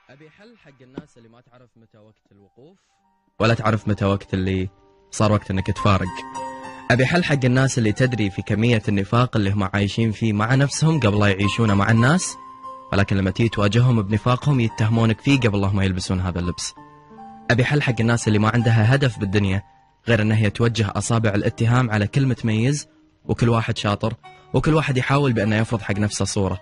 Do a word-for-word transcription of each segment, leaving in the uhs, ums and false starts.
أبي حل حق الناس اللي ما تعرف متى وقت الوقوف ولا تعرف متى وقت اللي صار وقت أنك تفارق. أبي حل حق الناس اللي تدري في كمية النفاق اللي هم عايشين فيه مع نفسهم قبل لا يعيشونه مع الناس، ولكن لما تيجي تواجههم بنفاقهم يتهمونك فيه قبل لا ما يلبسون هذا اللبس. أبي حل حق الناس اللي ما عندها هدف بالدنيا غير أنها هي توجه أصابع الاتهام على كل متميز وكل واحد شاطر وكل واحد يحاول بأنه يفرض حق نفسه صورة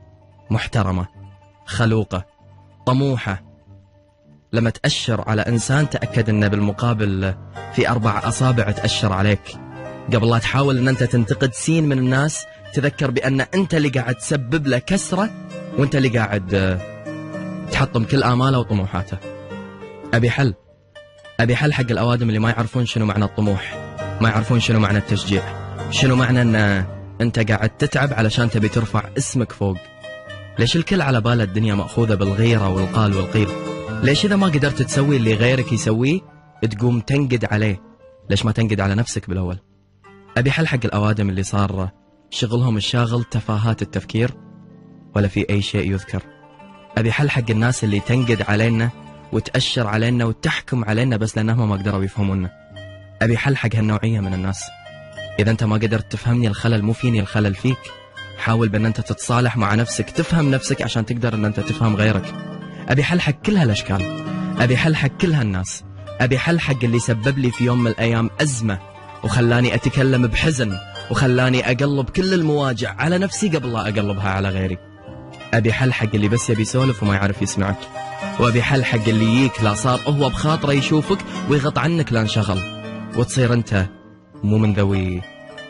محترمة خلوقة طموحة. لما تأشر على إنسان تأكد أنه بالمقابل في أربع أصابع تأشر عليك. قبل لا تحاول أن أنت تنتقد سين من الناس تذكر بأن أنت اللي قاعد تسبب له كسرة وأنت اللي قاعد تحطم كل آماله وطموحاته. أبي حل أبي حل حق الأوادم اللي ما يعرفون شنو معنى الطموح، ما يعرفون شنو معنى التشجيع، شنو معنى أن أنت قاعد تتعب علشان تبي ترفع اسمك فوق. ليش الكل على باله الدنيا مأخوذة بالغيرة والقال والقيل؟ ليش إذا ما قدرت تسوي اللي غيرك يسويه تقوم تنقد عليه؟ ليش ما تنقد على نفسك بالأول؟ أبي حل حق الأوادم اللي صار شغلهم الشاغل تفاهات التفكير ولا في أي شيء يذكر. أبي حل حق الناس اللي تنقد علينا وتأشر علينا وتحكم علينا بس لأنهم ما قدروا يفهمونا. أبي حل حق هالنوعية من الناس. إذا أنت ما قدرت تفهمني الخلل مو فيني الخلل فيك. حاول بأن أنت تتصالح مع نفسك، تفهم نفسك عشان تقدر أن أنت تفهم غيرك. أبي حل حق كل هالأشكال، أبي حل حق كل هالناس، أبي حل حق اللي سبب لي في يوم من الأيام أزمة وخلاني أتكلم بحزن وخلاني أقلب كل المواجع على نفسي قبل لا أقلبها على غيري. أبي حل حق اللي بس يبي يسولف وما يعرف يسمعك، وأبي حل حق اللي يجيك لا صار هو بخاطره يشوفك ويغط عنك لا انشغل وتصير أنت مو من ذوي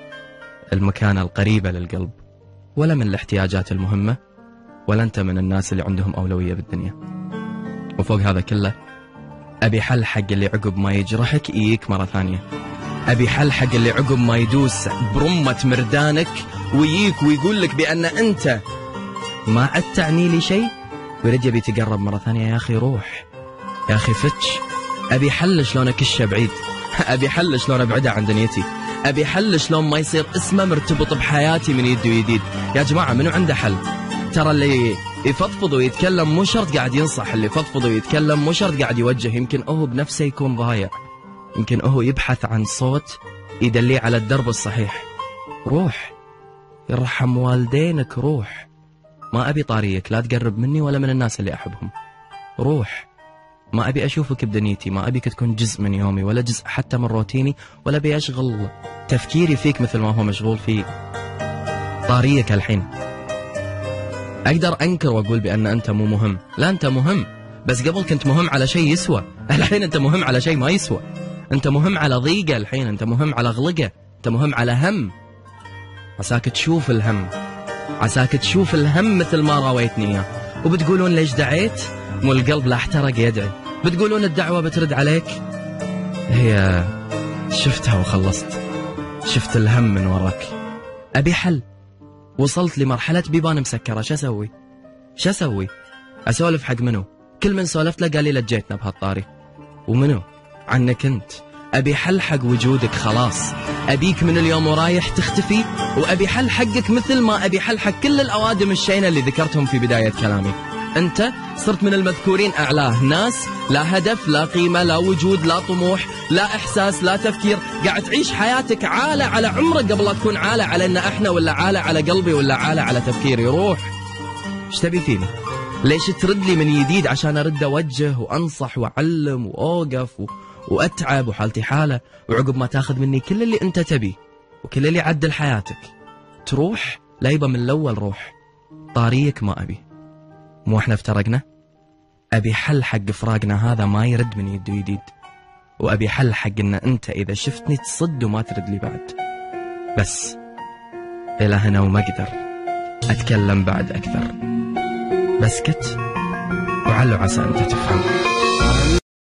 المكانة القريبة للقلب ولا من الاحتياجات المهمة ولا أنت من الناس اللي عندهم أولوية بالدنيا. وفوق هذا كله أبي حل حق اللي عقب ما يجرحك يجيك مرة ثانية. أبي حل حق اللي عقب ما يدوس برمة مردانك ويجيك ويقول لك بأن أنت ما عد تعني لي شيء ويرد يبي تقرب مرة ثانية. يا أخي روح، يا أخي فتش. أبي حل شلون أكشه بعيد، أبي حل شلون أبعده عن دنيتي، أبي حل شلون ما يصير اسمه مرتبط بحياتي من يد ويديد. يا جماعة منو عنده حل؟ ترى اللي يفضفض ويتكلم مو شرط قاعد ينصح، اللي يفضفض ويتكلم مو شرط قاعد يوجه. يمكن هو بنفسه يكون ضايع، يمكن هو يبحث عن صوت يدليه على الدرب الصحيح. روح يرحم والدينك، روح. ما أبي طاريك، لا تقرب مني ولا من الناس اللي أحبهم. روح، ما أبي أشوفك بدنيتي، ما أبيك تكون جزء من يومي ولا جزء حتى من روتيني، ولا أبي أشغل تفكيري فيك مثل ما هو مشغول في طاريك. الحين أقدر أنكر وأقول بأن أنت مو مهم، لا أنت مهم، بس قبل كنت مهم على شيء يسوى، الحين أنت مهم على شيء ما يسوى. أنت مهم على ضيقة، الحين أنت مهم على غلقة، أنت مهم على هم. عساك تشوف الهم، عساك تشوف الهم مثل ما راويتني إياه. وبتقولون ليش دعيت؟ مو القلب لا احترق يدعي. بتقولون الدعوة بترد عليك؟ هي شفتها وخلصت، شفت الهم من وراك. أبي حل. وصلت لمرحلة بيبان مسكرة، شو أسوي؟ شو أسوي؟ أسولف حق منو؟ كل من سولفت له قال لي لجيتنا بهالطاري. ومنو؟ عنك أنت. أبي حل حق وجودك خلاص، أبيك من اليوم ورايح تختفي، وأبي حل حقك مثل ما أبي حل حق كل الأوادم الشينة اللي ذكرتهم في بداية كلامي. أنت صرت من المذكورين أعلاه، ناس لا هدف لا قيمة لا وجود لا طموح لا إحساس لا تفكير، قاعد تعيش حياتك عالة على عمرك قبل لا تكون عالة علينا إحنا، ولا عالة على قلبي، ولا عالة على تفكيري. روح، إيش تبي فيني؟ ليش ترد لي من جديد عشان أرد أوجه وأنصح وأعلم وأوقف و... وأتعب وحالتي حالة، وعقب ما تاخذ مني كل اللي أنت تبي وكل اللي عدل حياتك تروح؟ لا يبا من الأول روح. طاريك ما أبي. مو احنا افترقنا؟ أبي حل حق فراقنا هذا ما يرد من يد ويديد، وأبي حل حق إن أنت إذا شفتني تصد وما ترد لي بعد. بس إلى هنا وما أقدر أتكلم بعد أكثر، بسكت وعلو عسى أنت تفهم.